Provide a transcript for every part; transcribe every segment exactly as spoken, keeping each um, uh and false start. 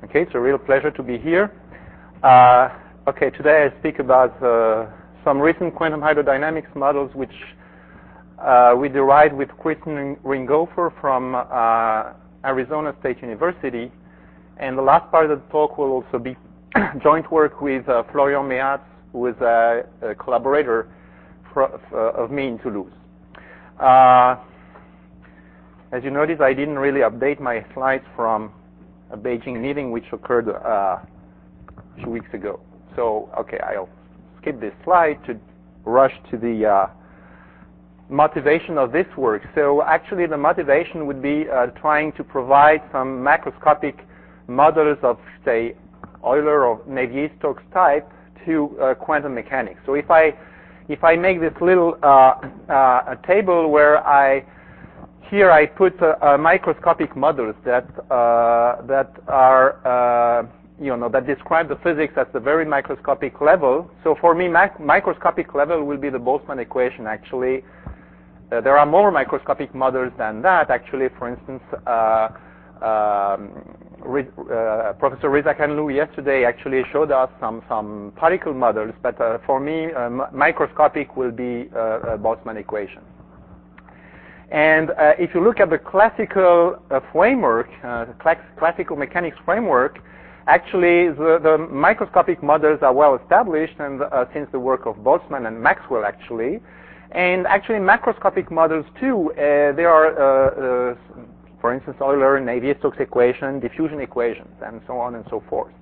Okay, it's a real pleasure to be here. Uh, okay, today I speak about uh, some recent quantum hydrodynamics models which uh, we derived with Kristen Ringofer from uh, Arizona State University. And the last part of the talk will also be joint work with uh, Florian Mehatz, who is a, a collaborator for, uh, of me in Toulouse. Uh, as you notice, I didn't really update my slides from a Beijing meeting which occurred uh, a few weeks ago. So, okay, I'll skip this slide to rush to the uh, motivation of this work. So actually the motivation would be uh, trying to provide some macroscopic models of, say, Euler or Navier-Stokes type to uh, quantum mechanics. So if I if I make this little uh, uh, a table where I here I put uh, uh, microscopic models that uh, that are uh, you know that describe the physics at the very microscopic level. So for me, mac microscopic level will be the Boltzmann equation. Actually, uh, there are more microscopic models than that. Actually, for instance, uh, um, uh, Professor Reza Khanlou yesterday actually showed us some some particle models. But uh, for me, uh, microscopic will be uh, a Boltzmann equation. And uh, if you look at the classical uh, framework, uh, the cl classical mechanics framework, actually the, the microscopic models are well established, and uh, since the work of Boltzmann and Maxwell actually, and actually macroscopic models too. Uh, there are, uh, uh, for instance, Euler, Navier-Stokes equation, diffusion equations, and so on and so forth.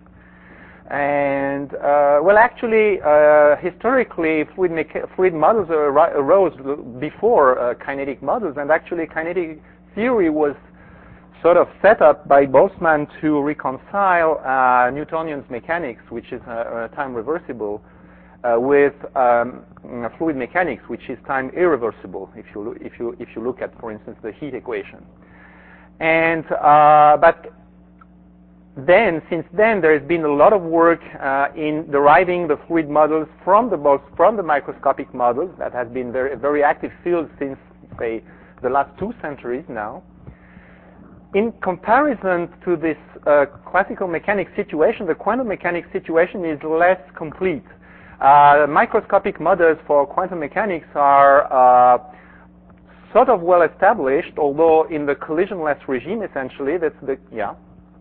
And uh, well, actually, uh, historically, fluid, fluid models arose before uh, kinetic models, and actually, kinetic theory was sort of set up by Boltzmann to reconcile uh, Newtonian mechanics, which is uh, time reversible, uh, with um, fluid mechanics, which is time irreversible. If you if you if you look at, for instance, the heat equation, and uh, but Then, since then, there has been a lot of work uh, in deriving the fluid models from the from the microscopic models. That has been very, a very active field since, say, the last two centuries now. In comparison to this uh, classical mechanics situation, the quantum mechanics situation is less complete. Uh, microscopic models for quantum mechanics are uh, sort of well established, although in the collisionless regime, essentially, that's the yeah.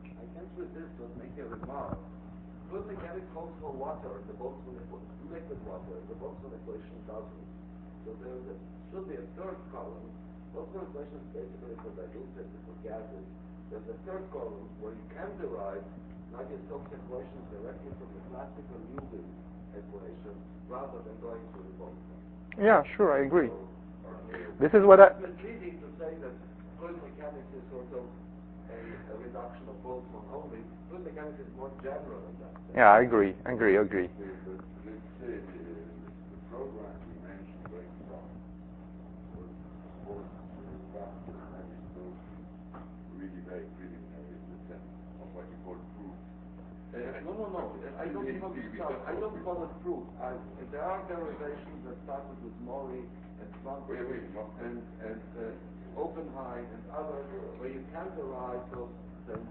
Fluid mechanics calls for water, the Boltzmann equation, liquid water, the Boltzmann equation doesn't. So there is a, should be a third column. Boltzmann equation is basically for dilutes, for gases. There's a third column where you can derive Navier-Stokes equations directly from the classical Newton equation rather than going through the Boltzmann. Yeah, sure, I agree. So, this is what I... It's misleading to say that fluid mechanics is sort of a, a reduction of Boltzmann only. Fluid mechanics is more general than that. Yeah, I agree, I agree, I agree. The, the, let's say the, the program you mentioned going from was supposed to start with Navier-Stokes really very preliminary in the sense of what you call proof. Uh, no, no, no. I don't call it start. I don't call it proof. I, there are derivations that started with Mori and Swanson and, and uh, Oppenheim and others where you can derive those things.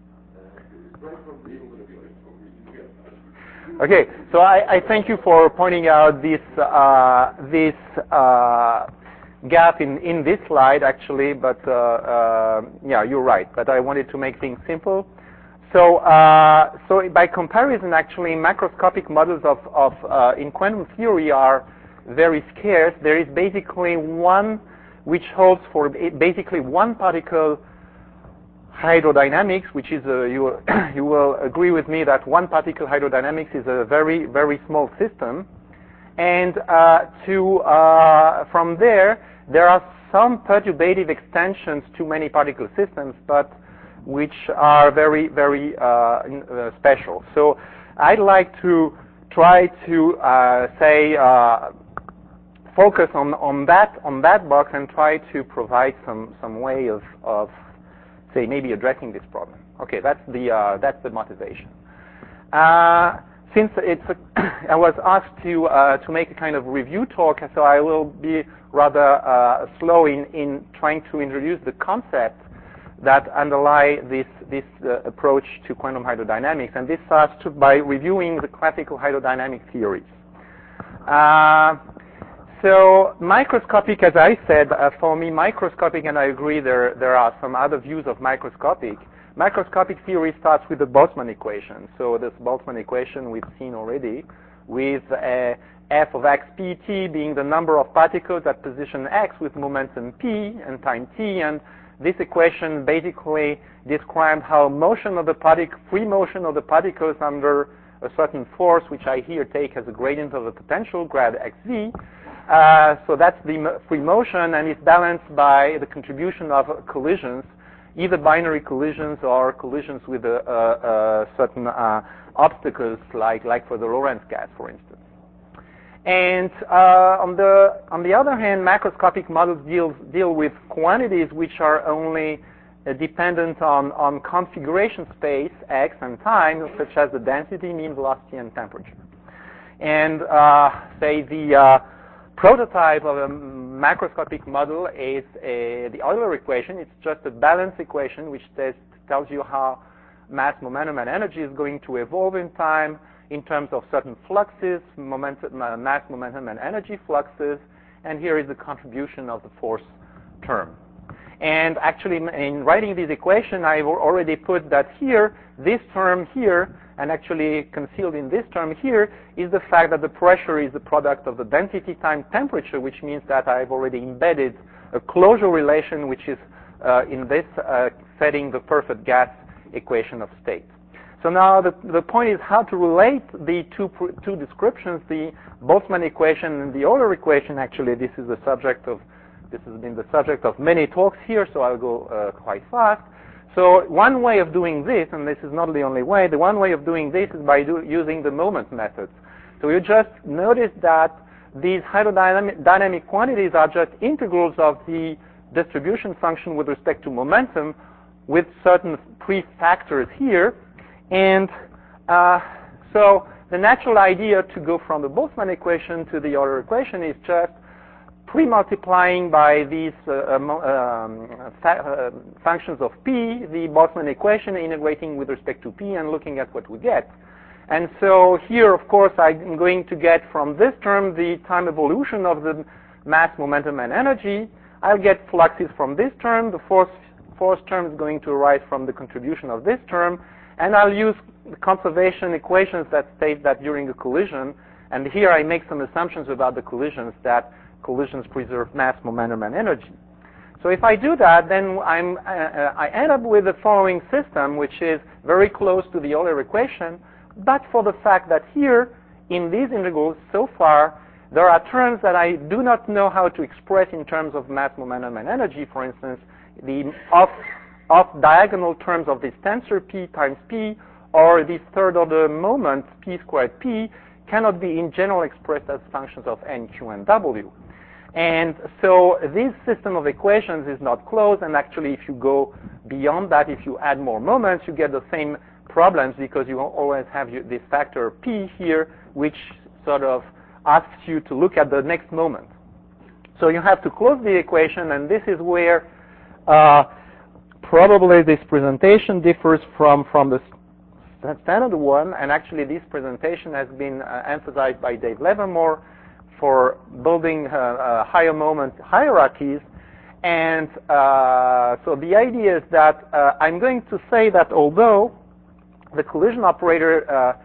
Okay, so I, I thank you for pointing out this uh, this uh, gap in in this slide, actually. But uh, uh, yeah, you're right. But I wanted to make things simple. So uh, so by comparison, actually, macroscopic models of of uh, in quantum theory are very scarce. There is basically one which holds for basically one particle hydrodynamics, which is a, you you will agree with me that one particle hydrodynamics is a very very small system, and uh, to uh, from there there are some perturbative extensions to many particle systems, but which are very very uh, uh, special. So I'd like to try to uh, say uh, focus on on that on that box and try to provide some some way of of say maybe addressing this problem. Okay, that's the uh, that's the motivation. Uh, since it's a I was asked to uh, to make a kind of review talk, so I will be rather uh, slow in in trying to introduce the concept that underlie this this uh, approach to quantum hydrodynamics, and this starts to, by reviewing the classical hydrodynamic theories. Uh, so microscopic, as I said, uh, for me, microscopic, and I agree there, there are some other views of microscopic. Microscopic theory starts with the Boltzmann equation. So this Boltzmann equation we've seen already, with uh, f of x pt being the number of particles at position x with momentum p and time t, and this equation basically describes how motion of the particle, free motion of the particles under a certain force, which I here take as a gradient of the potential, grad xv. Uh, so that's the mo free motion, and it's balanced by the contribution of collisions, either binary collisions or collisions with a, a, a certain uh, obstacles, like, like for the Lorentz gas, for instance. And uh, on the on the other hand, macroscopic models deal deal with quantities which are only uh, dependent on on configuration space x and time, such as the density, mean velocity, and temperature. And uh, say the uh, prototype of a macroscopic model is a, the Euler equation. It's just a balance equation which says, tells you how mass, momentum, and energy is going to evolve in time in terms of certain fluxes, momentum, uh, mass, momentum, and energy fluxes, and here is the contribution of the force term. And actually, in writing this equation, I've already put that here, this term here, and actually concealed in this term here, is the fact that the pressure is the product of the density times temperature, which means that I've already embedded a closure relation, which is, uh, in this uh, setting, the perfect gas equation of state. So now the, the point is how to relate the two, two descriptions, the Boltzmann equation and the Euler equation. Actually, this is the subject of, this has been the subject of many talks here, so I'll go uh, quite fast. So one way of doing this, and this is not the only way, the one way of doing this is by do, using the moment methods. So you just notice that these hydrodynamic dynamic quantities are just integrals of the distribution function with respect to momentum with certain pre-factors here. And uh, so the natural idea to go from the Boltzmann equation to the Euler equation is just pre-multiplying by these uh, um, fa uh, functions of p, the Boltzmann equation, integrating with respect to p, and looking at what we get. And so here, of course, I'm going to get from this term the time evolution of the mass, momentum, and energy. I'll get fluxes from this term. The force, force term is going to arise from the contribution of this term. And I'll use the conservation equations that state that during a collision, and here I make some assumptions about the collisions, that collisions preserve mass, momentum, and energy. So if I do that, then I'm, uh, I end up with the following system, which is very close to the Euler equation, but for the fact that here, in these integrals so far, there are terms that I do not know how to express in terms of mass, momentum, and energy. For instance, the off off diagonal terms of this tensor p times p, or this third order moment p squared p, cannot be in general expressed as functions of n, q, and w. And so this system of equations is not closed, and actually if you go beyond that, if you add more moments, you get the same problems, because you always have this factor p here, which sort of asks you to look at the next moment. So you have to close the equation, and this is where uh, probably this presentation differs from, from the standard one, and actually this presentation has been uh, emphasized by Dave Livermore for building uh, uh, higher moment hierarchies. And uh, so the idea is that uh, I'm going to say that although the collision operator uh,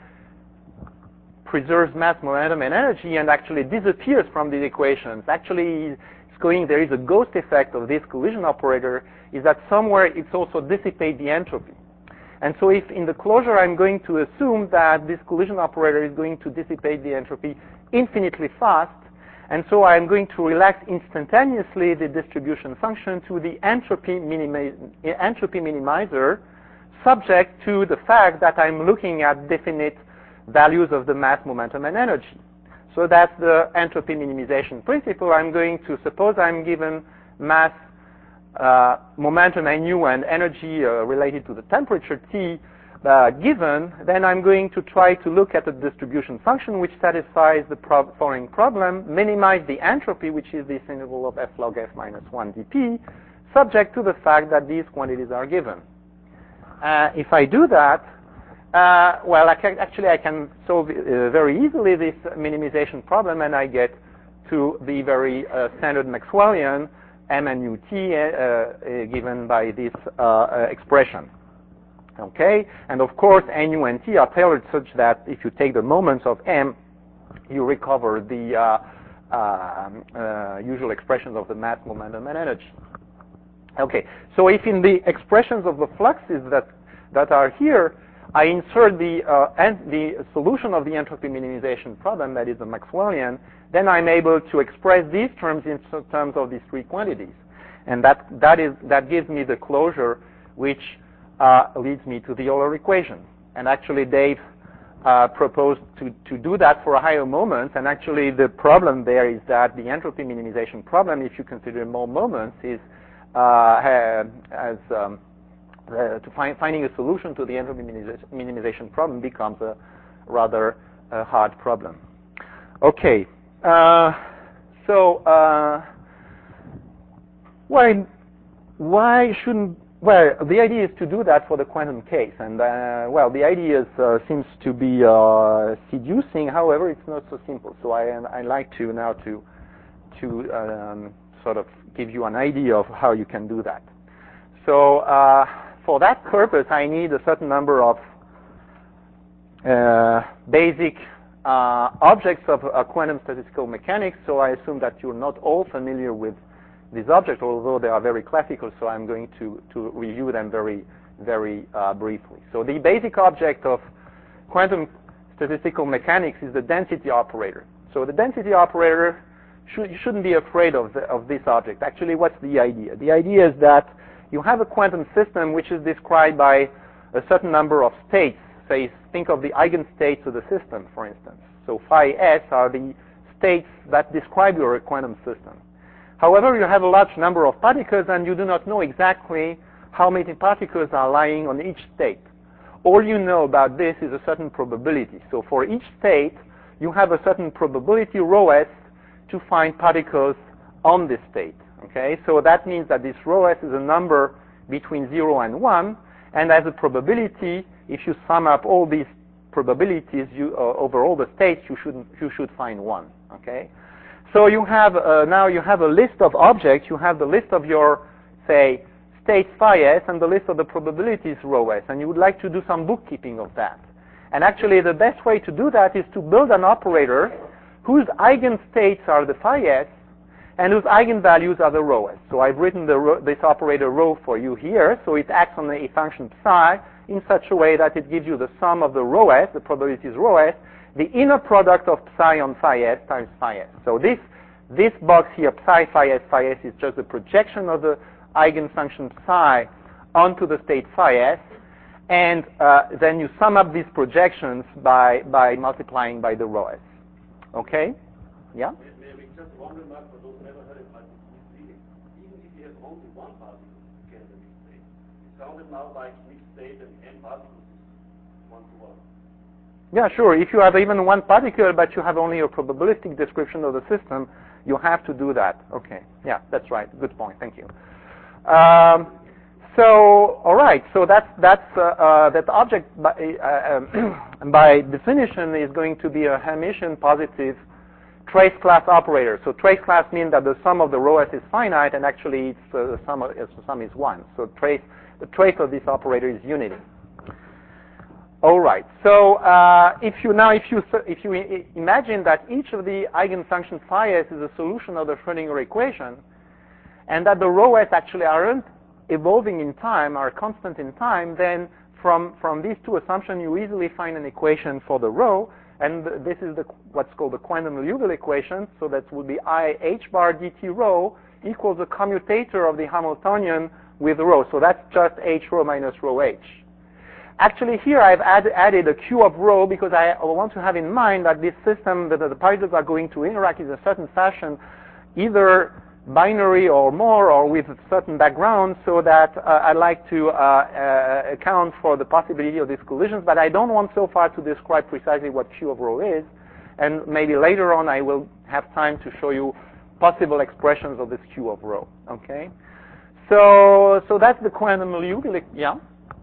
preserves mass, momentum, and energy and actually disappears from these equations, actually it's going, there is a ghost effect of this collision operator, is that somewhere it's also dissipate the entropy. And so if in the closure I'm going to assume that this collision operator is going to dissipate the entropy infinitely fast, and so I'm going to relax instantaneously the distribution function to the entropy, minimi entropy minimizer, subject to the fact that I'm looking at definite values of the mass, momentum, and energy. So that's the entropy minimization principle. I'm going to suppose I'm given mass, uh, momentum, nu, and energy uh, related to the temperature T uh, given, then I'm going to try to look at the distribution function which satisfies the pro following problem, minimize the entropy, which is this interval of f log f minus one dp, subject to the fact that these quantities are given. uh, if I do that, uh, well, I can, actually I can solve uh, very easily this minimization problem, and I get to the very uh, standard Maxwellian m and u t uh, uh, given by this uh, uh, expression. Okay, and of course n, u, and t are tailored such that if you take the moments of m, you recover the uh, uh, uh, usual expressions of the mass, momentum, and energy. Okay, so if in the expressions of the fluxes that that are here, I insert the uh, and the solution of the entropy minimization problem, that is the Maxwellian, then I'm able to express these terms in terms of these three quantities, and that that is that gives me the closure which uh, leads me to the Euler equation. And actually, Dave uh, proposed to to do that for a higher moment. And actually, the problem there is that the entropy minimization problem, if you consider more moments, is uh, as um, uh, to find finding a solution to the entropy minimization problem becomes a rather uh, hard problem. Okay. Uh, so uh, why why shouldn't well the idea is to do that for the quantum case, and uh, well the idea is, uh, seems to be uh, seducing. However, it's not so simple. So I I like to now to to um, sort of give you an idea of how you can do that. So uh, for that purpose, I need a certain number of uh, basic Uh, objects of uh, quantum statistical mechanics, so I assume that you're not all familiar with these objects, although they are very classical, so I'm going to, to review them very, very uh, briefly. So the basic object of quantum statistical mechanics is the density operator. So the density operator, should, you shouldn't be afraid of, the, of this object. Actually, what's the idea? The idea is that you have a quantum system which is described by a certain number of states. Say, think of the eigenstates of the system, for instance. So phi s are the states that describe your quantum system. However, you have a large number of particles, and you do not know exactly how many particles are lying on each state. All you know about this is a certain probability. So for each state, you have a certain probability rho s to find particles on this state. Okay, so that means that this rho s is a number between zero and one, and as a probability, if you sum up all these probabilities you, uh, over all the states, you should you should find one. Okay, so you have uh, now you have a list of objects. You have the list of your say states phi s and the list of the probabilities rho s, and you would like to do some bookkeeping of that. And actually, the best way to do that is to build an operator whose eigenstates are the phi s and whose eigenvalues are the rho s. So I've written the ro this operator rho for you here. So it acts on a function psi in such a way that it gives you the sum of the rho s, the probabilities rho s, the inner product of psi on phi s times phi s. So this this box here, psi phi s phi s, is just the projection of the eigenfunction psi onto the state phi s, and uh, then you sum up these projections by by multiplying by the rho s. Okay? Yeah? Maybe just one remark for those who never heard it, but it's misleading. Even if you have only one particle, you get a mixed state. It sounded now like mixed state and n particles is one to one. Yeah, sure. If you have even one particle, but you have only a probabilistic description of the system, you have to do that. Okay. Yeah, that's right. Good point. Thank you. Um, so, all right. So that's that's uh, uh, that object by, uh, um, by definition is going to be a Hermitian positive trace class operator. So trace class means that the sum of the rho s is finite, and actually it's, uh, the sum of, the sum is one. So trace the trace of this operator is unity. All right. So uh, if you now if you if you I- imagine that each of the eigenfunction phi s is a solution of the Schrödinger equation, and that the rho s actually aren't evolving in time, are constant in time, then from from these two assumptions you easily find an equation for the rho, and this is the what's called the quantum Liouville equation. So that would be I h bar dt rho equals the commutator of the Hamiltonian with rho. So that's just h rho minus rho h. Actually, here I've add, added a q of rho because I want to have in mind that this system, that the particles are going to interact in a certain fashion, either binary or more, or with a certain background, so that uh, I like to uh, uh, account for the possibility of these collisions, but I don't want so far to describe precisely what q of rho is, and maybe later on I will have time to show you possible expressions of this q of rho. Okay, so so that's the quantum Liouville. Yeah. Uh,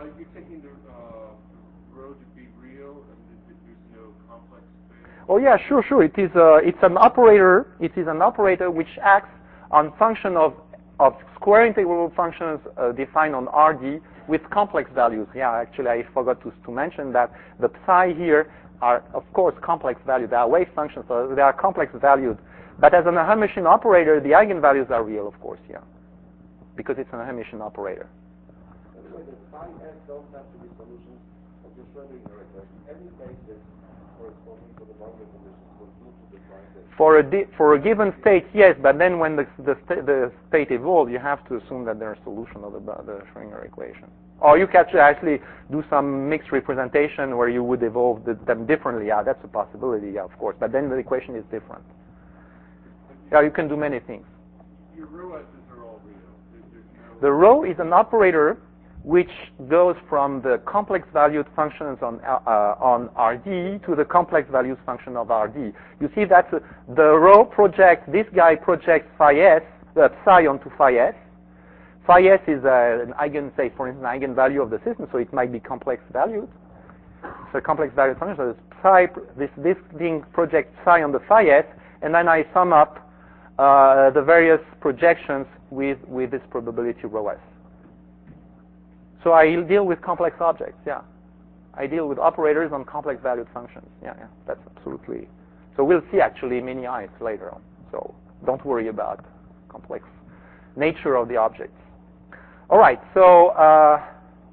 Are you taking the uh, rho to be real and there's no complex space? Oh yeah, sure, sure. It is a, it's an operator. It is an operator which acts on function of of square integrable functions uh, defined on R D with complex values. Yeah, actually, I forgot to to mention that the psi here are of course complex values. They are wave functions, so they are complex valued. But as an Hermitian operator, the eigenvalues are real, of course. Yeah, because it's an Hermitian operator. So the psi s don't have to be solutions of the Schrödinger equation. Any basis corresponding to the boundary conditions will do to the psi s. For a di for a given state, yes, but then when the the, sta the state evolves, you have to assume that there's a solution of the the Schrödinger equation. Or you can actually do some mixed representation where you would evolve the, them differently. Yeah, that's a possibility, yeah, of course. But then the equation is different. Yeah, you can do many things. Your rho s's are all real. There's, there's no The rho is an operator which goes from the complex valued functions on uh, on R D to the complex values function of R D. You see that uh, the rho projects, this guy projects phi s, uh, psi onto phi s. Phi s is uh, an eigen, say for instance, an eigenvalue of the system, so it might be complex valued. So complex valued function. So this psi, this this thing projects psi on the phi s, and then I sum up uh, the various projections with with this probability rho s. So I deal with complex objects, yeah. I deal with operators on complex valued functions. Yeah, yeah, that's absolutely. So we'll see actually many eyes later on. So don't worry about complex nature of the objects. All right, so uh,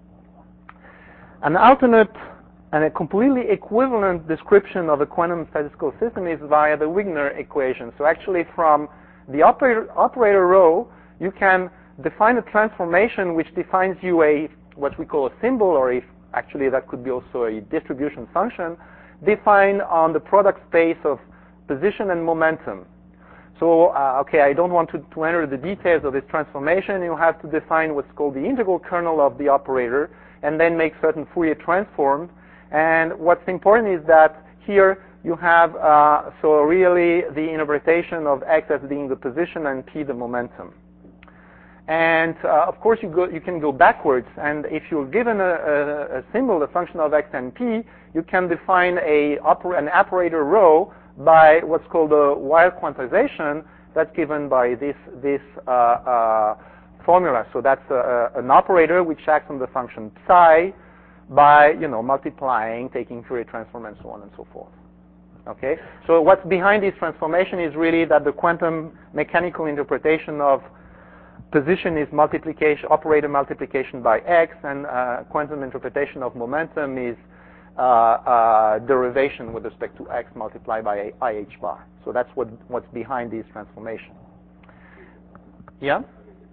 an alternate and a completely equivalent description of a quantum statistical system is via the Wigner equation. So actually from the operator, operator rho, you can define a transformation which defines you a what we call a symbol, or if actually that could be also a distribution function, defined on the product space of position and momentum. So, uh, okay, I don't want to, to enter the details of this transformation. You have to define what's called the integral kernel of the operator, and then make certain Fourier transforms. And what's important is that here you have, uh, so really the interpretation of x as being the position and p the momentum. And uh, of course, you go, you can go backwards. And if you're given a, a, a symbol, a function of x and p, you can define a oper an operator rho by what's called a wild quantization. That's given by this this uh, uh, formula. So that's a, a, an operator which acts on the function psi by you know multiplying, taking Fourier transform, and so on and so forth. Okay. So what's behind this transformation is really that the quantum mechanical interpretation of position is multiplication, operator multiplication by x, and uh, quantum interpretation of momentum is uh, uh, derivation with respect to x multiplied by I h bar. So that's what what's behind this transformation. Yeah?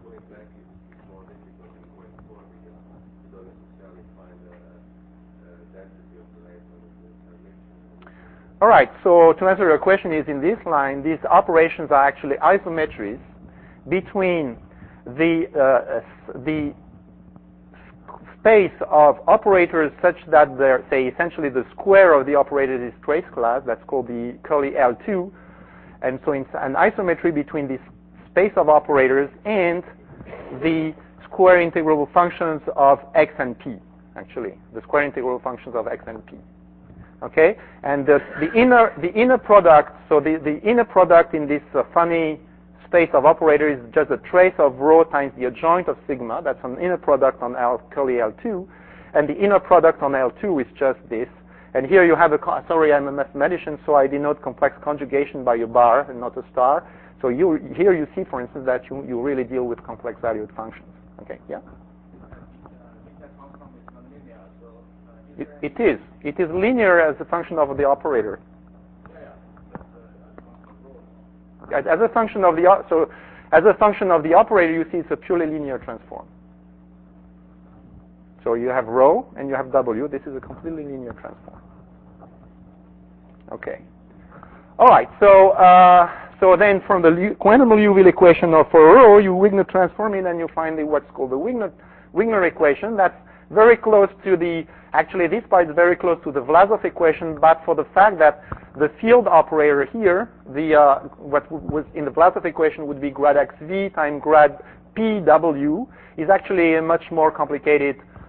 All right, so to answer your question is in this line, these operations are actually isometries between the uh, the space of operators such that they're, say, essentially the square of the operator is trace class. That's called the curly L two. And so it's an isometry between this space of operators and the square integrable functions of x and p, actually, the square integrable functions of x and p. Okay? And the, the inner the inner product, so the, the inner product in this uh, funny space of operators is just a trace of rho times the adjoint of sigma. That's an inner product on L, curly L two. And the inner product on L two is just this. And here you have a, sorry, I'm a mathematician, so I denote complex conjugation by a bar and not a star. So you, here you see, for instance, that you, you really deal with complex valued functions. Okay, yeah? It, it is. It is linear as a function of the operator. As a function of the so as a function of the operator, you see it's a purely linear transform. So you have rho and you have W. This is a completely linear transform. Okay. All right. So uh, so then from the quantum Liouville equation of for rho, you Wigner transform it, and you find the what's called the Wigner Wigner equation. That's very close to the actually this part is very close to the Vlasov equation, but for the fact that the field operator here, the uh, what was in the Vlasov equation would be grad xv times grad pw, is actually a much more complicated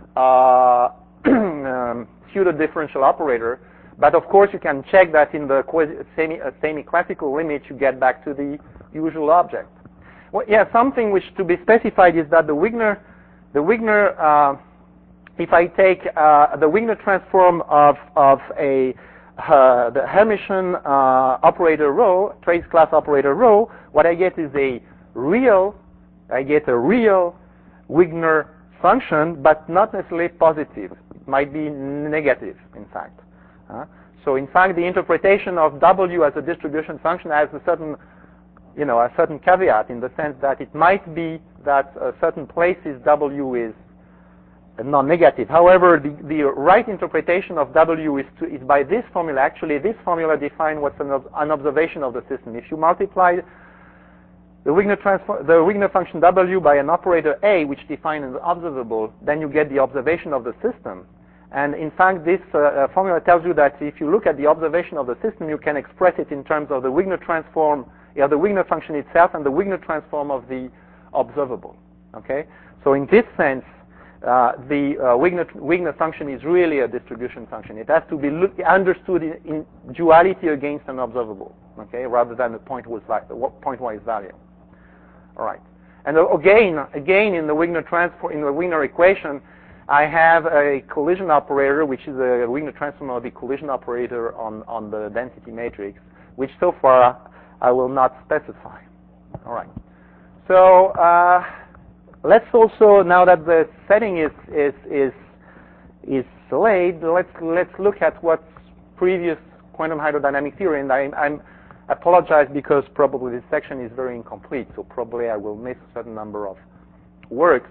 uh, um, pseudo-differential operator. But of course, you can check that in the semi, uh, semi-classical limit, you get back to the usual object. Well, yeah, something which to be specified is that the Wigner, the Wigner, uh, if I take uh, the Wigner transform of of a uh, the Hermitian uh, operator rho, trace class operator rho, what I get is a real, I get a real Wigner function, but not necessarily positive. It might be negative, in fact. Uh, so in fact, the interpretation of W as a distribution function has a certain, you know, a certain caveat in the sense that it might be that uh, certain places W is non-negative. However, the, the right interpretation of W is, to, is by this formula. Actually, this formula defines what's an, an observation of the system. If you multiply the Wigner, transform, the Wigner function W by an operator A, which defines an observable, then you get the observation of the system. And in fact, this uh, formula tells you that if you look at the observation of the system, you can express it in terms of the Wigner transform, yeah, the Wigner function itself and the Wigner transform of the observable. Okay? So in this sense, uh, the uh, Wigner, Wigner function is really a distribution function. It has to be look, understood in, in duality against an observable, okay, rather than a point-wise point value. All right. And again, again in the Wigner transform, in the Wigner equation, I have a collision operator, which is a Wigner transform of the collision operator on, on the density matrix, which so far I will not specify. All right. So uh, let's also, now that the setting is is is is laid, let's let's look at what's previous quantum hydrodynamic theory. And I I'm, apologize because probably this section is very incomplete, so probably I will miss a certain number of works.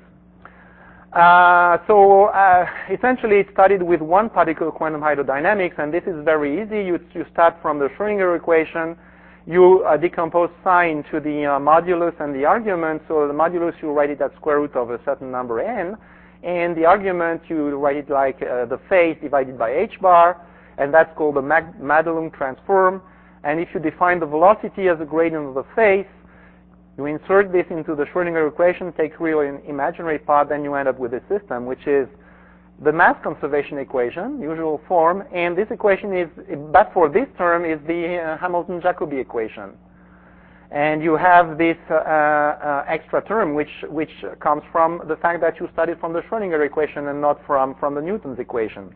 Uh, so uh, essentially it started with one particle quantum hydrodynamics, and this is very easy. You, you start from the Schrödinger equation. You uh, decompose psi into the uh, modulus and the argument. So the modulus, you write it at square root of a certain number n, and the argument, you write it like uh, the phase divided by h bar, and that's called the Mag- Madelung transform. And if you define the velocity as a gradient of the phase, you insert this into the Schrödinger equation, take real and imaginary part, then you end up with a system, which is the mass conservation equation, usual form, and this equation is, but for this term, is the uh, Hamilton-Jacobi equation. And you have this uh, uh, extra term, which which comes from the fact that you studied from the Schrödinger equation and not from, from the Newton's equation.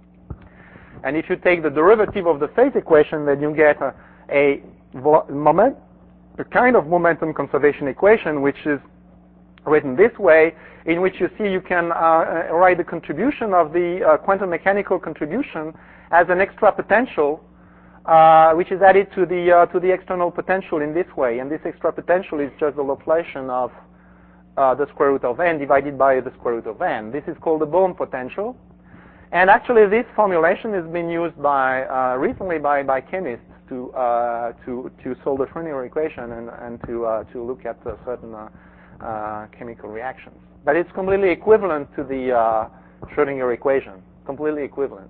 And if you take the derivative of the phase equation, then you get a, a moment, a kind of momentum conservation equation, which is written this way, in which you see you can uh, write the contribution of the uh, quantum mechanical contribution as an extra potential, uh, which is added to the uh, to the external potential in this way. And this extra potential is just the Laplacian of uh, the square root of n divided by the square root of n. This is called the Bohm potential. And actually, this formulation has been used by uh, recently by, by chemists to uh, to to solve the Schrödinger equation and and to uh, to look at uh, certain uh, uh, chemical reactions. But it's completely equivalent to the uh, Schrödinger equation. Completely equivalent.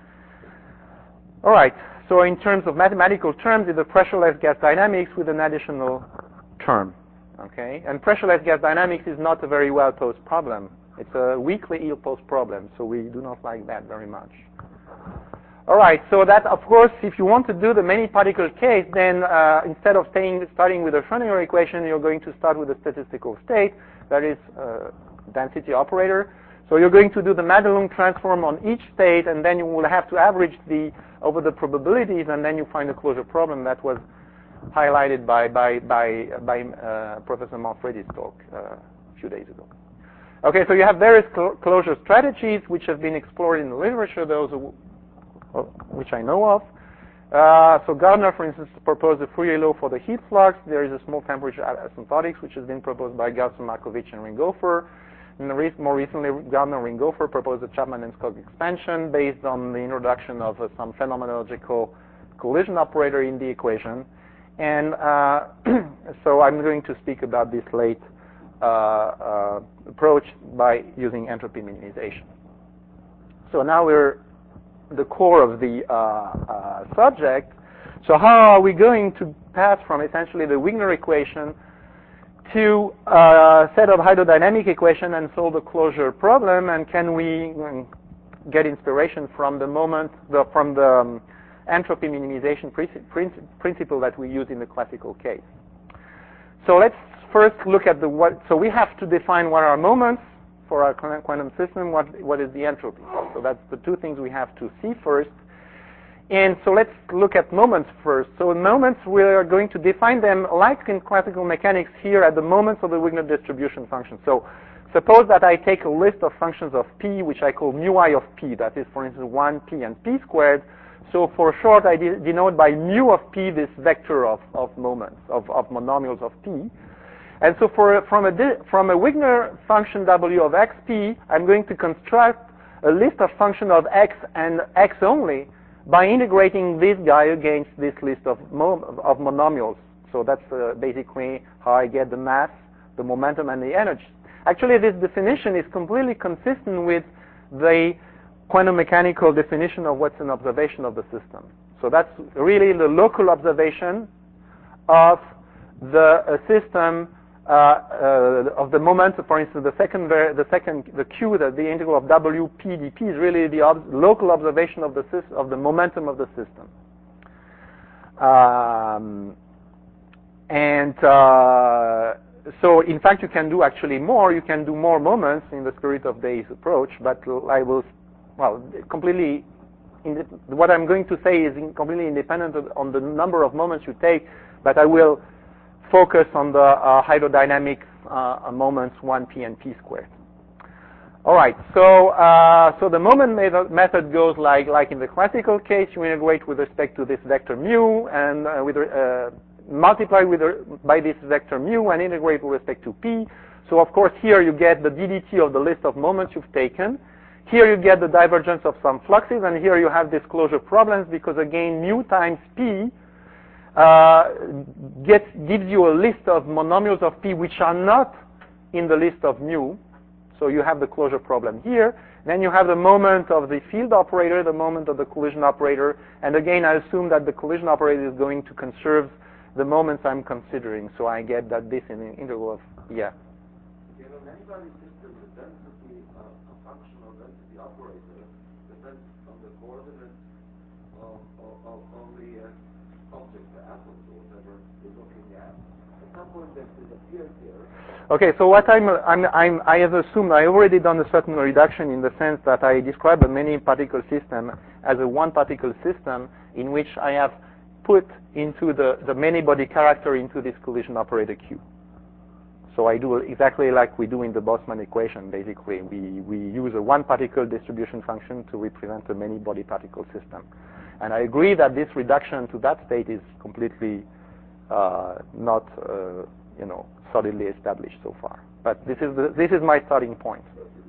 All right. So in terms of mathematical terms, it's the pressureless gas dynamics with an additional term. Okay. And pressureless gas dynamics is not a very well posed problem. It's a weakly ill-posed problem, so we do not like that very much. All right, so that, of course, if you want to do the many particle case, then uh, instead of staying, starting with the Schrödinger equation, you're going to start with a statistical state, that is uh, density operator. So you're going to do the Madelung transform on each state, and then you will have to average the over the probabilities, and then you find a closure problem that was highlighted by by by, by uh, Professor Manfredi's talk uh, a few days ago. Okay, so you have various cl- closure strategies which have been explored in the literature, those who, uh, which I know of. Uh, so Gardner, for instance, proposed a Fourier law for the heat flux. There is a small temperature asymptotics, which has been proposed by Gauss, Markovich, and Ringofer. And re- more recently, Gardner and Ringofer proposed the Chapman and Scott expansion based on the introduction of uh, some phenomenological collision operator in the equation. And uh, so I'm going to speak about this late Uh, uh, approach by using entropy minimization. So now we're the core of the uh, uh, subject. So how are we going to pass from essentially the Wigner equation to a set of hydrodynamic equation and solve the closure problem, and can we um, get inspiration from the moment, the, from the um, entropy minimization principle that we use in the classical case. So let's first look at the what. So we have to define what are moments for our quantum system. What what is the entropy? So that's the two things we have to see first. And so let's look at moments first. So in moments, we are going to define them like in classical mechanics here at the moments of the Wigner distribution function. So suppose that I take a list of functions of p, which I call mu I of p. That is, for instance, one p and p squared. So for short, I de denote by mu of p this vector of, of moments, of, of monomials of p. And so for, from, a from a Wigner function w of xp, I'm going to construct a list of functions of x and x only by integrating this guy against this list of, mo of monomials. So that's uh, basically how I get the mass, the momentum, and the energy. Actually, this definition is completely consistent with the quantum mechanical definition of what's an observation of the system. So that's really the local observation of the uh, system uh, uh, of the moment. For instance, the second, the second, the q, the, the integral of w p dp is really the ob local observation of the of the momentum of the system. Um, and uh, so, in fact, you can do actually more. You can do more moments in the spirit of Day's approach, but I will, well, completely. What I'm going to say is completely independent of, on the number of moments you take, but I will focus on the uh, hydrodynamic uh, moments one p and p squared. All right, so uh, so the moment method goes like like in the classical case. You integrate with respect to this vector mu, and uh, with uh, multiply with uh, by this vector mu, and integrate with respect to p. So of course here you get the d dt of the list of moments you've taken. Here you get the divergence of some fluxes, and here you have disclosure problems because again mu times p Uh, gets, gives you a list of monomials of p which are not in the list of mu. So you have the closure problem here. Then you have the moment of the field operator, the moment of the collision operator. And again, I assume that the collision operator is going to conserve the moments I'm considering. So I get that this in the integral of, yeah. You know, in any system, the density, uh, a function of density operator depends on the coordinates of, of, of, of the uh, object, the atoms, or whatever you're looking at. At some point that disappears here. Okay, so what I'm, I'm, I'm, I have assumed, I already done a certain reduction in the sense that I describe a many particle system as a one particle system in which I have put into the, the many body character into this collision operator Q. So I do exactly like we do in the Boltzmann equation. Basically, we, we use a one particle distribution function to represent a many body particle system. And I agree that this reduction to that state is completely uh, not, uh, you know, solidly established so far. But this is the, this is my starting point.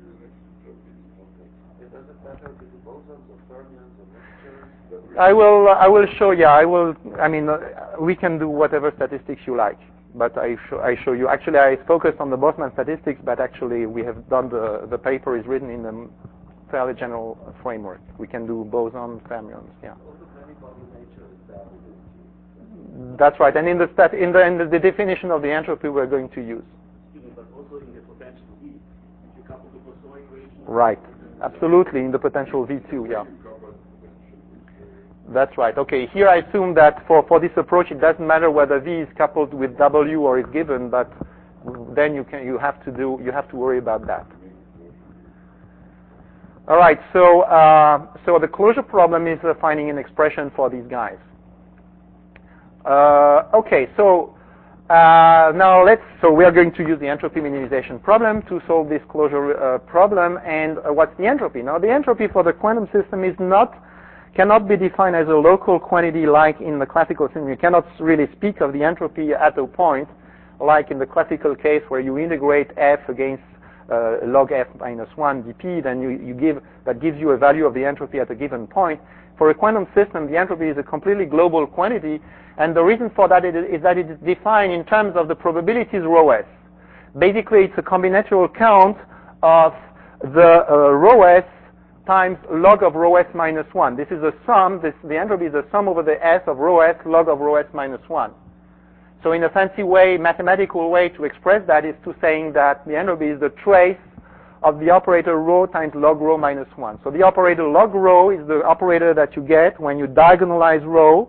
Does it matter if it's bosons or fermions or mixtures? I will I will show. Yeah, I will. I mean, uh, we can do whatever statistics you like. But I show I show you. Actually, I focused on the Boltzmann statistics, but actually we have done the the paper is written in a fairly general framework. We can do bosons, fermions. Yeah. That's right. And in the stat, in the in the, the definition of the entropy we're going to use. But also in the potential V, if you couple the Poisson equation. Right. Absolutely. In the potential V too. Yeah. That's right. Okay. Here I assume that for for this approach it doesn't matter whether V is coupled with W or is given, but then you can you have to do you have to worry about that. All right. So uh, so the closure problem is uh, finding an expression for these guys. Uh, okay, so uh, now let's, so we are going to use the entropy minimization problem to solve this closure uh, problem. And uh, what's the entropy? Now the entropy for the quantum system is not, cannot be defined as a local quantity like in the classical system. You cannot really speak of the entropy at a point like in the classical case where you integrate f against uh, log f minus one dp, then you, you give, that gives you a value of the entropy at a given point. For a quantum system, the entropy is a completely global quantity. And the reason for that is that it is defined in terms of the probabilities rho s. Basically, it's a combinatorial count of the uh, rho s times log of rho s minus one. This is a sum. This, the entropy is a sum over the s of rho s log of rho s minus one. So in a fancy way, mathematical way to express that is to saying that the entropy is the trace of the operator rho times log rho minus one. So the operator log rho is the operator that you get when you diagonalize rho.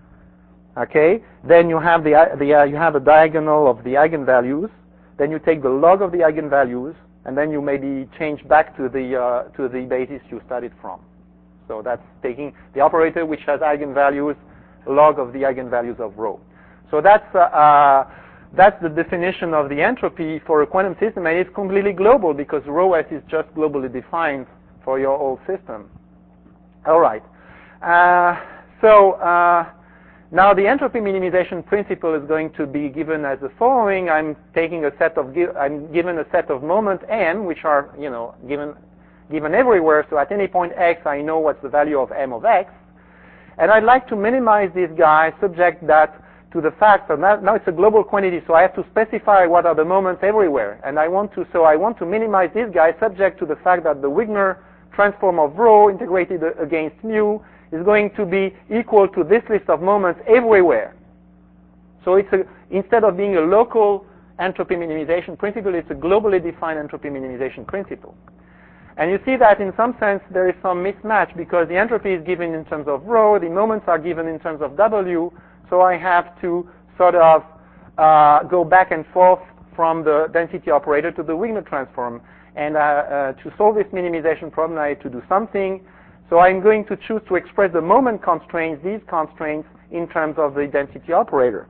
Okay, then you have the, the uh, you have a diagonal of the eigenvalues. Then you take the log of the eigenvalues, and then you maybe change back to the uh, to the basis you started from. So that's taking the operator which has eigenvalues, log of the eigenvalues of rho. So that's uh, uh, that's the definition of the entropy for a quantum system, and it's completely global because rho s is just globally defined for your whole system. All right. Uh, so uh, now the entropy minimization principle is going to be given as the following. I'm taking a set of I'm given a set of moments m, which are you know given given everywhere. So at any point x, I know what's the value of m of x, and I'd like to minimize this guy, subject that to the fact that now, now it's a global quantity, so I have to specify what are the moments everywhere, and I want to so I want to minimize this guy, subject to the fact that the Wigner transform of rho integrated against mu is going to be equal to this list of moments everywhere. So it's a, instead of being a local entropy minimization principle, it's a globally defined entropy minimization principle. And you see that in some sense there is some mismatch because the entropy is given in terms of rho, the moments are given in terms of W, so I have to sort of uh, go back and forth from the density operator to the Wigner transform. And uh, uh, to solve this minimization problem, I have to do something. So I'm going to choose to express the moment constraints, these constraints, in terms of the density operator.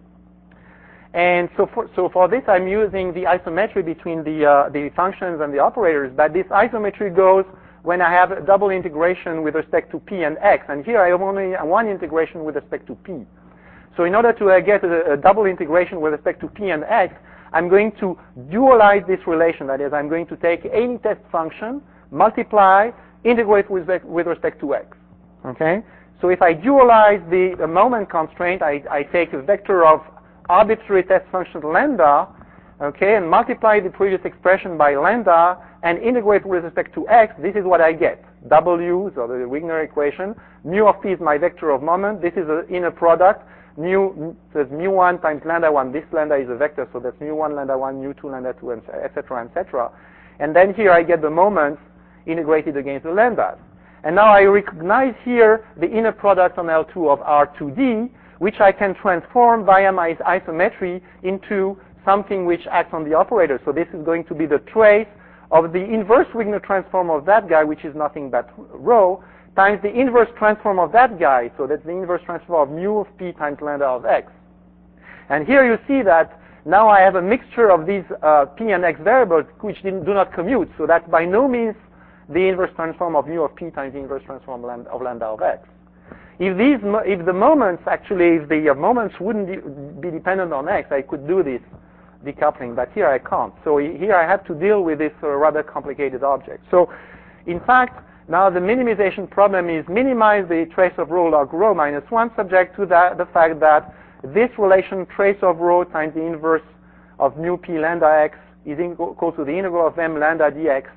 And so for, so for this, I'm using the isometry between the, uh, the functions and the operators. But this isometry goes when I have a double integration with respect to p and x. And here I have only one integration with respect to p. So in order to uh, get a, a double integration with respect to p and x, I'm going to dualize this relation. That is, I'm going to take any test function, multiply, integrate with, with respect to x. Okay? So if I dualize the, the moment constraint, I, I take a vector of arbitrary test function lambda, okay, and multiply the previous expression by lambda and integrate with respect to x. This is what I get. W, so the Wigner equation. Mu of p is my vector of moment. This is an inner product. Mu, there's mu one times lambda one. This lambda is a vector, so that's mu one, lambda one, mu two, lambda two, and et cetera, et cetera. And then here I get the moments integrated against the lambdas. And now I recognize here the inner product on L two of R two D, which I can transform via my isometry into something which acts on the operator. So this is going to be the trace of the inverse Wigner transform of that guy, which is nothing but rho, times the inverse transform of that guy, so that's the inverse transform of mu of p times lambda of x. And here you see that now I have a mixture of these uh, p and x variables which do not commute, so that's by no means the inverse transform of mu of p times the inverse transform of lambda of x. If these, if the moments actually, if the uh, moments wouldn't be dependent on x, I could do this decoupling, but here I can't. So here I have to deal with this uh, rather complicated object. So in fact, now the minimization problem is minimize the trace of rho log rho minus one, subject to that, the fact that this relation trace of rho times the inverse of mu p lambda x is equal to the integral of m lambda dx,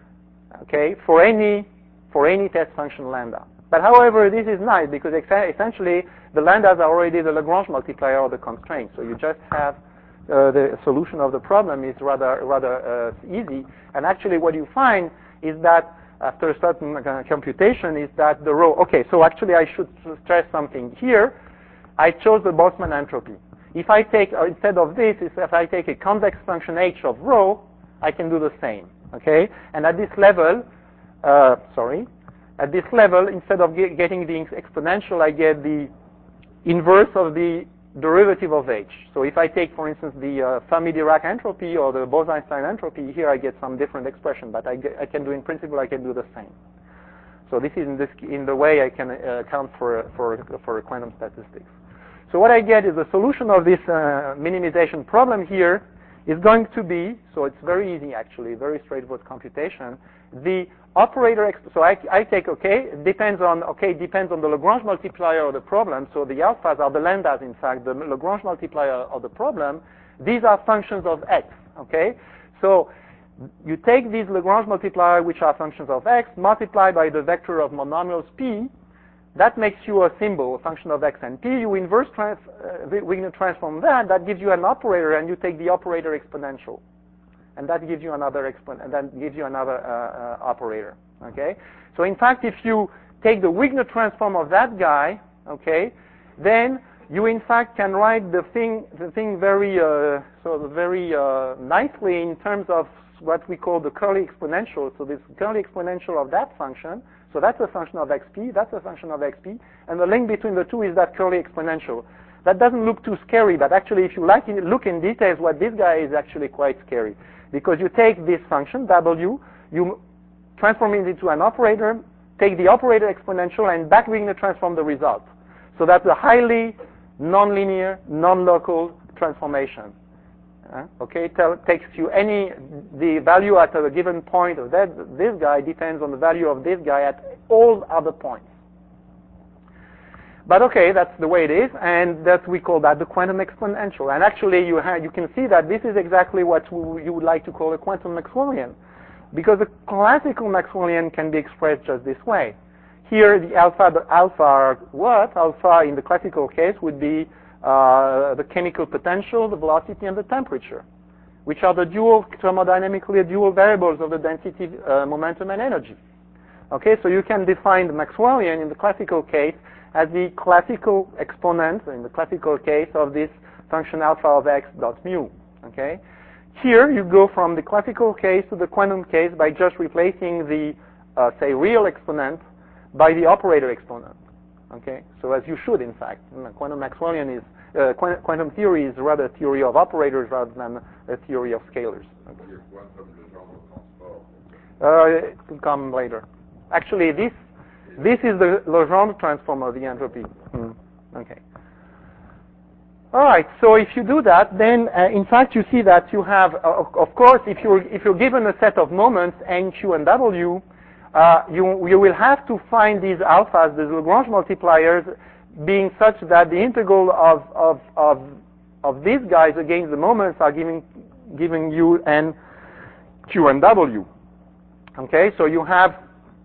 okay, for any for any test function lambda. But however, this is nice because essentially the lambdas are already the Lagrange multiplier of the constraint. So you just have uh, the solution of the problem is rather rather uh, easy. And actually, what you find is that after a certain uh, computation is that the rho. Okay, so actually I should stress something here. I chose the Boltzmann entropy. If I take uh, instead of this, if I take a convex function h of rho, I can do the same. Okay, and at this level, uh, sorry. At this level, instead of get getting the exponential, I get the inverse of the derivative of h. So if I take, for instance, the uh, Fermi-Dirac entropy or the Bose-Einstein entropy, here I get some different expression, but I, get, I can do, in principle, I can do the same. So this is in, this, in the way I can uh, account for, for, for quantum statistics. So what I get is the solution of this uh, minimization problem here is going to be, so it's very easy actually, very straightforward computation, the operator, exp so I, I take, okay, it depends on, okay, depends on the Lagrange multiplier of the problem, so the alphas are the lambdas, in fact, the Lagrange multiplier of the problem. These are functions of x, okay? So you take these Lagrange multiplier, which are functions of x, multiply by the vector of monomials p, That makes you a symbol, a function of x and p. You inverse trans, uh, Wigner transform that. That gives you an operator, and you take the operator exponential, and that gives you another expon, and that gives you another uh, uh, operator. Okay. So in fact, if you take the Wigner transform of that guy, okay, then you in fact can write the thing, the thing very, uh, sort of very uh, nicely in terms of what we call the Curly exponential. So this Curly exponential of that function. So that's a function of xp, that's a function of xp, and the link between the two is that Curly exponential. That doesn't look too scary, but actually if you like in, look in details, what this guy is actually quite scary. Because you take this function, w, you transform it into an operator, take the operator exponential, and back Wigner transform the result. So that's a highly nonlinear, non-local transformation. Uh, okay, Tell, takes you any, the value at a given point of that, this guy depends on the value of this guy at all other points. But okay, that's the way it is, and that we call that the quantum exponential. And actually, you, ha you can see that this is exactly what you would like to call a quantum Maxwellian, because the classical Maxwellian can be expressed just this way. Here, the alpha, the alpha are what? Alpha in the classical case would be Uh, the chemical potential, the velocity, and the temperature, which are the dual, thermodynamically dual variables of the density, uh, momentum, and energy. Okay, so you can define the Maxwellian in the classical case as the classical exponent, in the classical case, of this function alpha of x dot mu. Okay, here you go from the classical case to the quantum case by just replacing the, uh, say, real exponent by the operator exponent. Okay, so as you should, in fact. Quantum Maxwellian is, uh, quantum theory is rather a theory of operators rather than a theory of scalars. Okay. Uh, it will come later. Actually, this this is the Legendre transform of the entropy. Mm. Okay. All right. So if you do that, then uh, in fact you see that you have, uh, of course, if you're if you're given a set of moments n, q, and w. Uh, you, you will have to find these alphas, the Lagrange multipliers, being such that the integral of, of, of, of these guys against the moments are giving, giving you n, q, and w. Okay, so you have,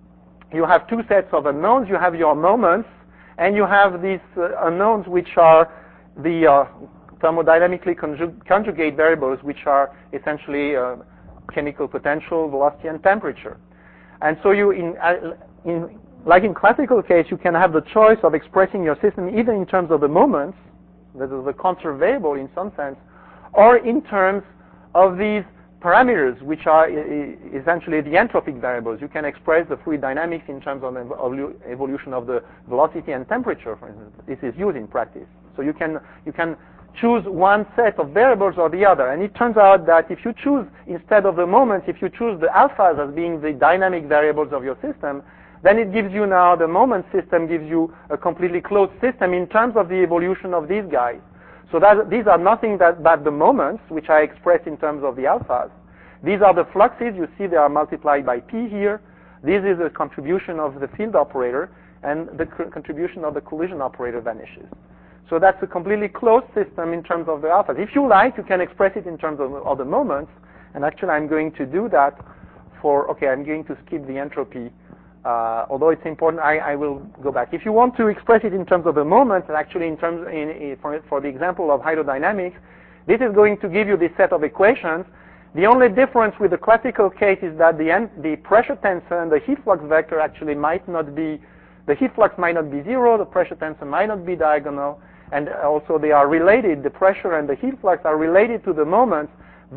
you have two sets of unknowns. You have your moments, and you have these uh, unknowns which are the uh, thermodynamically conjug conjugate variables, which are essentially uh, chemical potential, velocity, and temperature. And so you, in, uh, in, like in classical case, you can have the choice of expressing your system either in terms of the moments, that is the conserved variable in some sense, or in terms of these parameters, which are essentially the entropic variables. You can express the fluid dynamics in terms of the evolution of the velocity and temperature, for instance. This is used in practice. So you can, you can choose one set of variables or the other. And it turns out that if you choose, instead of the moments, if you choose the alphas as being the dynamic variables of your system, then it gives you now, the moment system gives you a completely closed system in terms of the evolution of these guys. So that, these are nothing that, but the moments, which I express in terms of the alphas. These are the fluxes. You see they are multiplied by p here. This is the contribution of the field operator, and the co contribution of the collision operator vanishes. So that's a completely closed system in terms of the alphas. If you like, you can express it in terms of, of the moments. And actually, I'm going to do that for, okay, I'm going to skip the entropy. Uh, although it's important, I, I will go back. If you want to express it in terms of the moments, and actually in terms, in, in, for, for the example of hydrodynamics, this is going to give you this set of equations. The only difference with the classical case is that the, the pressure tensor and the heat flux vector actually might not be, the heat flux might not be zero, the pressure tensor might not be diagonal, and also they are related, the pressure and the heat flux are related to the moments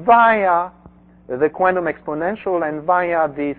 via the quantum exponential and via this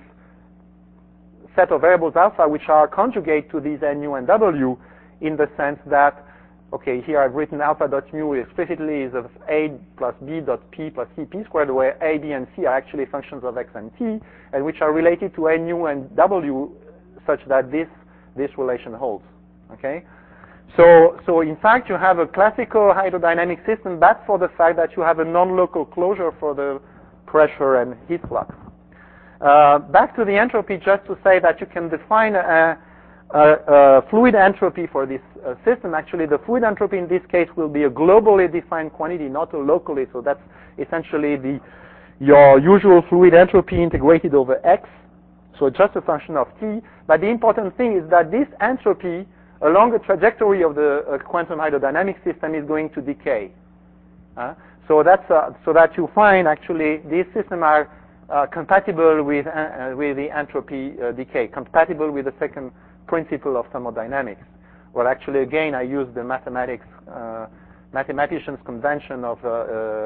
set of variables alpha, which are conjugate to these n, u, and w, in the sense that, okay, here I've written alpha dot mu explicitly is of a plus b dot p plus cp squared, where a, b, and c are actually functions of x and t, and which are related to n, u, and w, such that this this relation holds. Okay, so so in fact you have a classical hydrodynamic system, but for the fact that you have a non-local closure for the pressure and heat flux. Uh, back to the entropy, just to say that you can define a, a, a fluid entropy for this uh, system. Actually, the fluid entropy in this case will be a globally defined quantity, not a locally. So that's essentially the your usual fluid entropy integrated over x. So just a function of t. But the important thing is that this entropy along the trajectory of the uh, quantum hydrodynamic system is going to decay. Uh, so that's uh, so that you find actually these systems are uh, compatible with uh, with the entropy uh, decay, compatible with the second principle of thermodynamics. Well, actually, again, I use the mathematics uh, mathematicians' convention of uh, uh,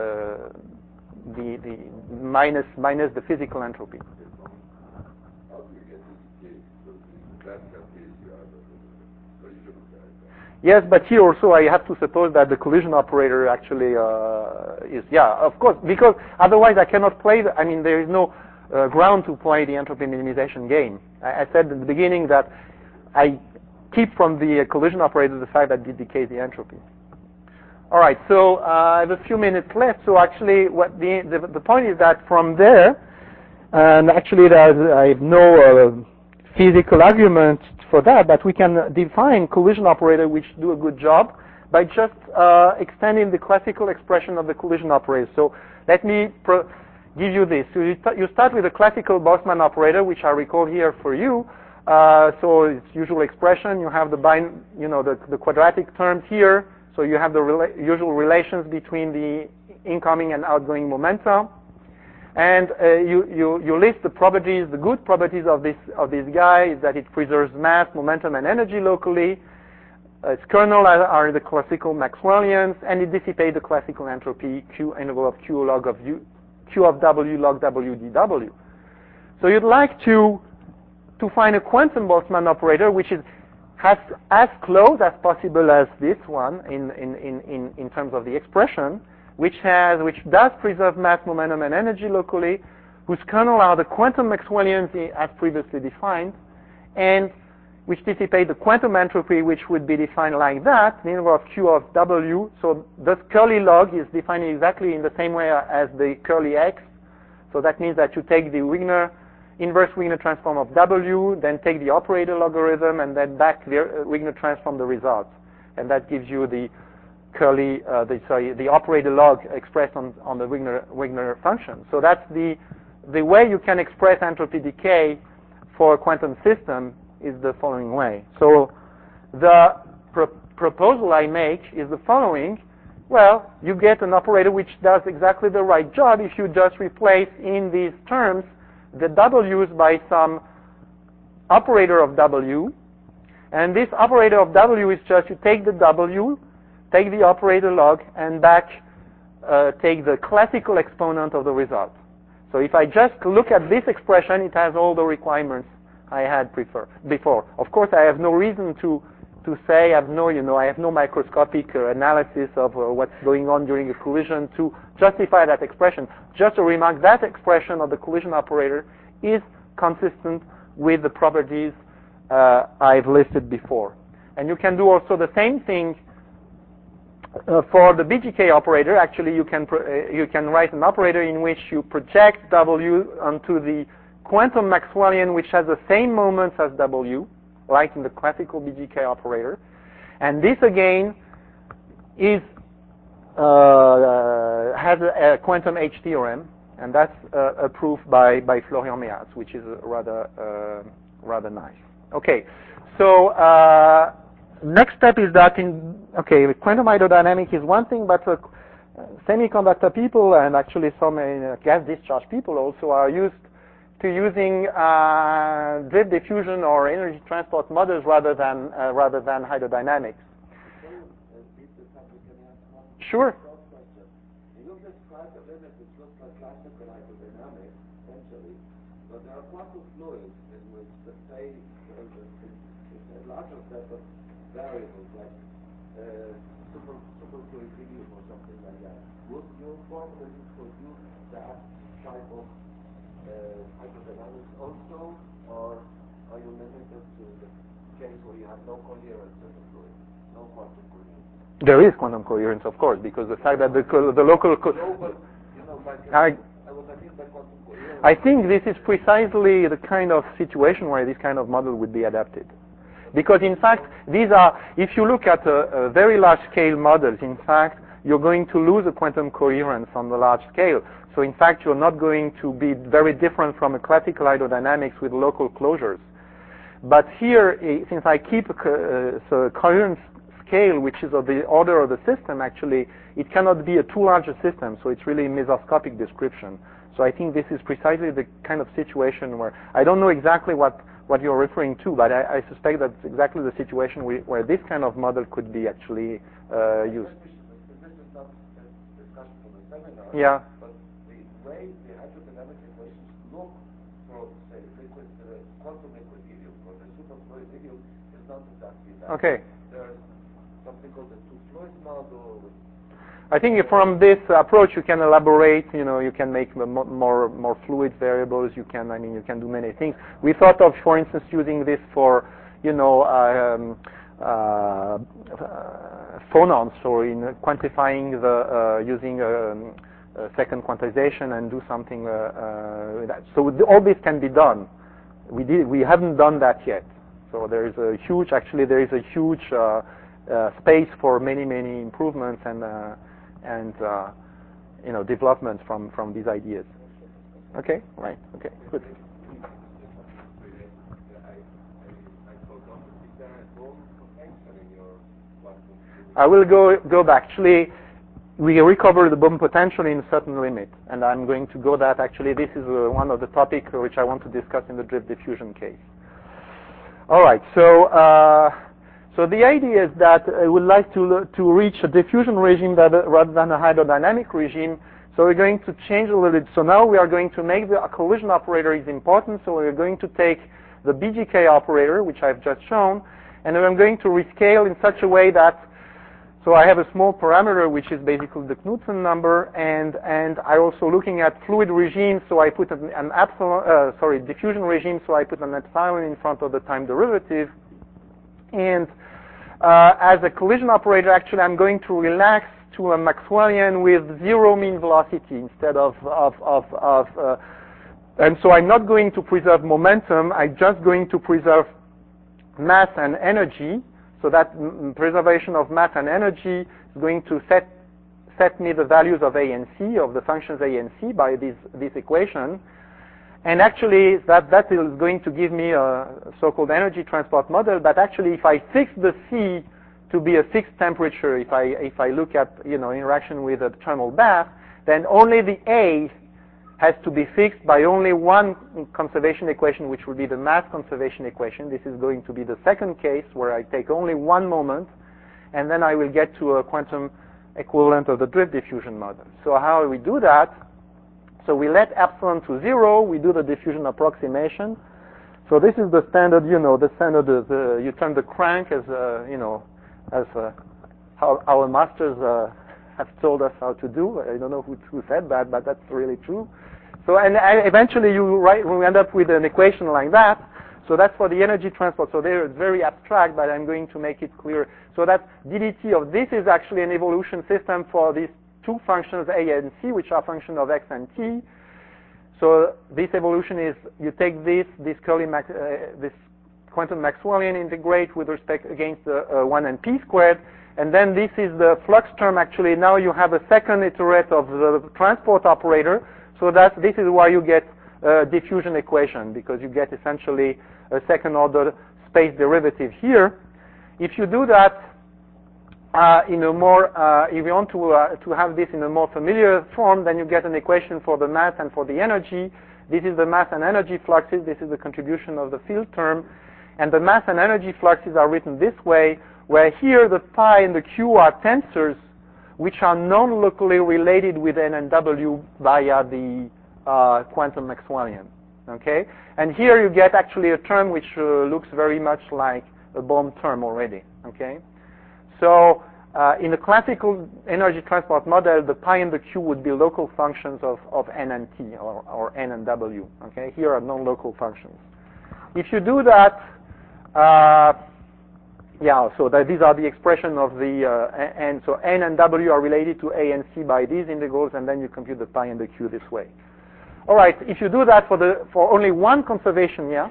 the the minus minus the physical entropy. How do you get the decay? Because that can be uh, the collision of the Yes, but here also I have to suppose that the collision operator actually uh, is, yeah, of course, because otherwise I cannot play, the, I mean, there is no uh, ground to play the entropy minimization game. I, I said at the beginning that I keep from the uh, collision operator the fact that it decays the entropy. All right, so uh, I have a few minutes left, so actually what the, the, the point is that from there, and actually there's, I have no uh, physical argument for that, but we can define collision operator which do a good job by just uh, extending the classical expression of the collision operator. So let me pro- give you this. So you, t- you start with a classical Boltzmann operator, which I recall here for you. Uh, so it's usual expression. You have the bin- you know the, the quadratic terms here. So you have the rela- usual relations between the incoming and outgoing momenta. And uh, you, you, you list the properties, the good properties of this of this guy is that it preserves mass, momentum, and energy locally. Uh, its kernel are, are the classical Maxwellians, and it dissipates the classical entropy Q interval of Q log of U, Q of W log W dW. So you'd like to to find a quantum Boltzmann operator which is has as close as possible as this one in in, in, in, in terms of the expression, which has, which does preserve mass, momentum, and energy locally, whose kernel are the quantum Maxwellians as previously defined, and which dissipate the quantum entropy, which would be defined like that, the interval of Q of W. So this curly log is defined exactly in the same way as the curly X. So that means that you take the Wigner, inverse Wigner transform of W, then take the operator logarithm, and then back the Wigner transform the results. And that gives you the curly, uh, the, sorry, the operator log expressed on, on the Wigner, Wigner function. So that's the, the way you can express entropy decay for a quantum system is the following way. So the pro- proposal I make is the following. Well, you get an operator which does exactly the right job if you just replace in these terms the W's by some operator of W. And this operator of W is just you take the W, take the operator log, and back uh, take the classical exponent of the result. So if I just look at this expression, it has all the requirements I had prefer, before. Of course, I have no reason to to say I have no, you know, I have no microscopic uh, analysis of uh, what's going on during a collision to justify that expression. Just to remark, that expression of the collision operator is consistent with the properties uh, I've listed before. And you can do also the same thing Uh, for the B G K operator. Actually, you can pro- uh, you can write an operator in which you project W onto the quantum Maxwellian, which has the same moments as W, like in the classical B G K operator. And this again is uh, uh, has a, a quantum H theorem, and that's uh, approved by by Florian Meaz, which is rather uh, rather nice. Okay, so. Uh, Next step is that in, okay, quantum hydrodynamics is one thing, but uh, semiconductor people and actually some uh, gas discharge people also are used to using uh, drift diffusion or energy transport models rather than uh, rather than hydrodynamics. Sure. You look at describe a limit which looks like classical hydrodynamics, essentially, but there are quantum fluids in which the phase is a larger set of variables like uh, super superfluidinium or something like that. Would your formula produce that type of uh, hydrodynamics also, or are you limited to the case where you have no coherence in the fluid, no quantum coherence? There is quantum coherence, of course, because the fact that the co- the local co- no, but you know, by I, I was I think by quantum coherence. I think this is precisely the kind of situation where this kind of model would be adapted. Because in fact, these are, if you look at a, a very large scale models, in fact, you're going to lose a quantum coherence on the large scale. So in fact, you're not going to be very different from a classical hydrodynamics with local closures. But here, eh, since I keep a co- uh, so a coherence scale, which is of the order of the system, actually, it cannot be a too large a system, so it's really a mesoscopic description. So I think this is precisely the kind of situation where, I don't know exactly what, what you're referring to, but I, I suspect that's exactly the situation we, where this kind of model could be actually uh, used. This is not a discussion for the seminar, Yeah. but the way the hydrodynamic equations look for, say, liquid, uh, quantum liquid helium, for the superfluid helium, is not exactly that. Okay. There's something called the two-fluid model. I think from this approach you can elaborate, you know, you can make more more fluid variables, you can, I mean, you can do many things. We thought of, for instance, using this for, you know, um, uh, uh, phonons, or in quantifying the, uh, using um, a second quantization and do something uh, uh, with that. So all this can be done. We did, we haven't done that yet. So there is a huge, actually there is a huge uh, uh, space for many, many improvements and uh, and uh, you know, development from, from these ideas. Okay, right, okay, good. I will go go back. Actually, we recover the Bohm potential in a certain limit, and I'm going to go that. Actually, this is uh, one of the topics which I want to discuss in the drift diffusion case. All right, so. Uh, So the idea is that I would like to to reach a diffusion regime that, uh, rather than a hydrodynamic regime. So we're going to change a little bit. So now we are going to make the collision operator is important. So we're going to take the B G K operator, which I've just shown, and I'm going to rescale in such a way that, so I have a small parameter which is basically the Knudsen number, and and I also looking at fluid regime. So I put an, an epsilon, uh, sorry, diffusion regime. So I put an epsilon in front of the time derivative, and Uh, as a collision operator, actually, I'm going to relax to a Maxwellian with zero mean velocity instead of, of, of, of uh, and so I'm not going to preserve momentum. I'm just going to preserve mass and energy. So that m- preservation of mass and energy is going to set set me the values of A and C, of the functions A and C, by this this equation. And actually, that, that is going to give me a so-called energy transport model. But actually, if I fix the C to be a fixed temperature, if I if I look at, you know, interaction with a thermal bath, then only the A has to be fixed by only one conservation equation, which will be the mass conservation equation. This is going to be the second case where I take only one moment, and then I will get to a quantum equivalent of the drift diffusion model. So how do we do that? So we let epsilon to zero, we do the diffusion approximation. So this is the standard, you know, the standard is, uh, you turn the crank as, uh, you know, as uh, how our masters uh, have told us how to do. I don't know who, who said that, but that's really true. So, and I, eventually you write, we end up with an equation like that. So that's for the energy transport. So there it's very abstract, but I'm going to make it clear. So that D D T of this is actually an evolution system for these two functions A and C, which are functions of X and T. So this evolution is, you take this, this curly, max, uh, this quantum Maxwellian, integrate with respect against the uh, one and P squared, and then this is the flux term. Actually, now you have a second iterate of the transport operator, so that this is why you get a diffusion equation, because you get essentially a second order space derivative here. If you do that, Uh, in a more, uh, if you want to uh, to have this in a more familiar form, then you get an equation for the mass and for the energy. This is the mass and energy fluxes. This is the contribution of the field term, and the mass and energy fluxes are written this way, where here the pi and the q are tensors, which are non-locally related with n and w via the uh, quantum Maxwellian. Okay, and here you get actually a term which uh, looks very much like a Bohm term already. Okay. So uh, in the classical energy transport model, the pi and the q would be local functions of, of n and t, or, or n and w. Okay, here are non-local functions. If you do that, uh, yeah, so that these are the expression of the uh, n. So n and w are related to a and c by these integrals, and then you compute the pi and the q this way. All right, if you do that for the for only one conservation, yeah.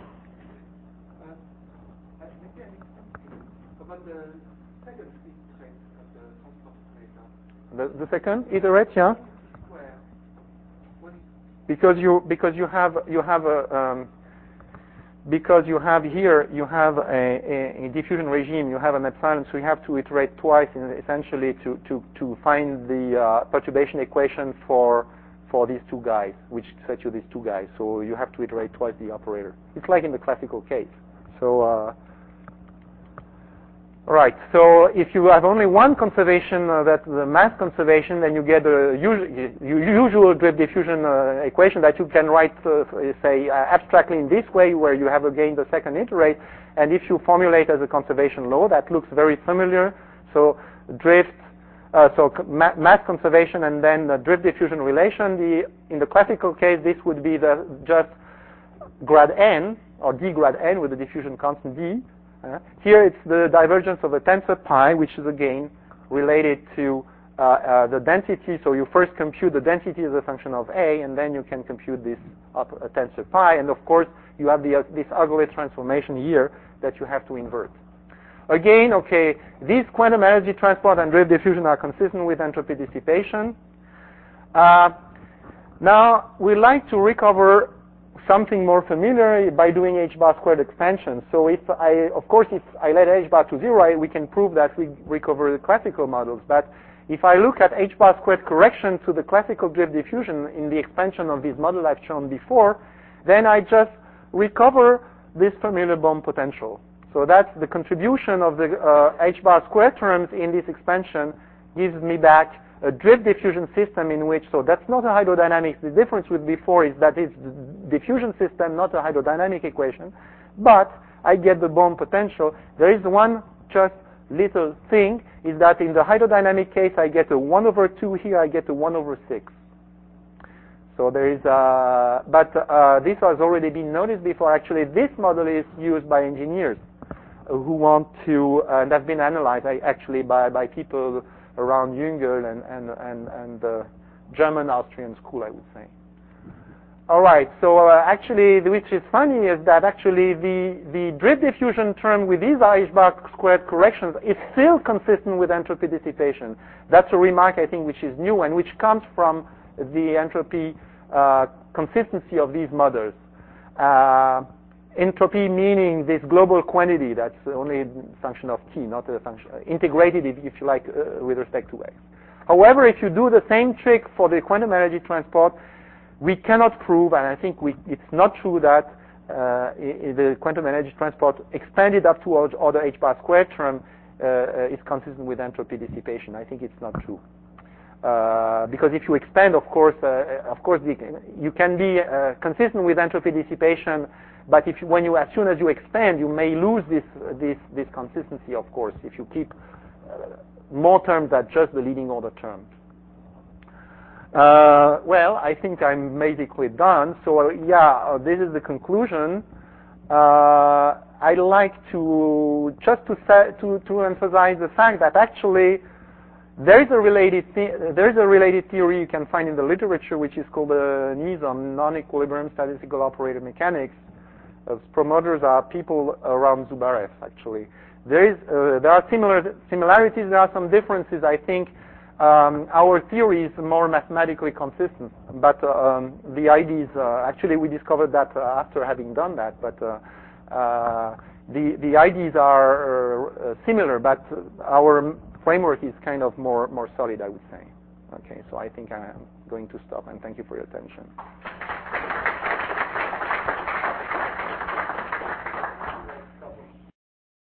Uh, about the second iterate of the transport operator. The, the second iterate, yeah. Square. When Because you because you have you have a um, because you have here, you have a, a, a diffusion regime, you have an epsilon, so you have to iterate twice in, essentially to, to, to find the uh, perturbation equation for for these two guys, which set you these two guys. So you have to iterate twice the operator. It's like in the classical case. So, uh, right. So if you have only one conservation, uh, that the mass conservation, then you get a usual, usual drift diffusion uh, equation that you can write, uh, say, uh, abstractly in this way, where you have again the second iterate. And if you formulate as a conservation law, that looks very familiar. So drift. Uh, so ma mass conservation and then the drift diffusion relation. The, in the classical case, this would be the just grad n, or d grad n with the diffusion constant d. Uh, here it's the divergence of a tensor pi, which is again related to uh, uh, the density. So you first compute the density as a function of a, and then you can compute this up a tensor pi. And of course, you have the, uh, this ugly transformation here that you have to invert. Again, okay, these quantum energy transport and drift diffusion are consistent with entropy dissipation. Uh, now, we like to recover something more familiar by doing h bar squared expansion. So if I, of course, if I let h bar to zero, I, we can prove that we recover the classical models. But if I look at h bar squared correction to the classical drift diffusion in the expansion of this model I've shown before, then I just recover this familiar Bohm potential. So that's the contribution of the uh, h bar squared terms in this expansion gives me back a drift diffusion system in which, so that's not a hydrodynamics. The difference with before is that it's the diffusion system, not a hydrodynamic equation. But I get the Bohm potential. There is one just little thing, is that in the hydrodynamic case, I get a one over two. Here, I get a one over six. So there is a, but uh, this has already been noticed before. Actually, this model is used by engineers who want to, uh, and that's been analyzed actually by, by people around Jüngel and, and, and, and the German-Austrian school, I would say. All right, so uh, actually, which is funny is that actually the, the drift diffusion term with these h bar squared corrections is still consistent with entropy dissipation. That's a remark, I think, which is new and which comes from the entropy uh, consistency of these models. Uh, Entropy meaning this global quantity that's only a function of t, not a function, uh, integrated, if, if you like, uh, with respect to x. However, if you do the same trick for the quantum energy transport, we cannot prove, and I think we, it's not true that uh, the quantum energy transport expanded up to order h bar squared term uh, is consistent with entropy dissipation. I think it's not true. Uh, because if you expand, of course, uh, of course, the, you can be uh, consistent with entropy dissipation. But if you, when you, as soon as you expand, you may lose this this this consistency. Of course, if you keep uh, more terms than just the leading order terms. Uh, well, I think I'm basically done. So uh, yeah, uh, this is the conclusion. Uh, I'd like to just to say, to to emphasize the fact that actually there is a related th there is a related theory you can find in the literature, which is called the Nizam non-equilibrium statistical operator mechanics. Uh, promoters are people around Zubarev, actually. There is, uh, there are similar similarities. There are some differences. I think um, our theory is more mathematically consistent, but um, the ideas. Uh, actually, we discovered that uh, after having done that. But uh, uh, the the ideas are uh, similar, but our framework is kind of more more solid, I would say. Okay, so I think I'm going to stop, and thank you for your attention.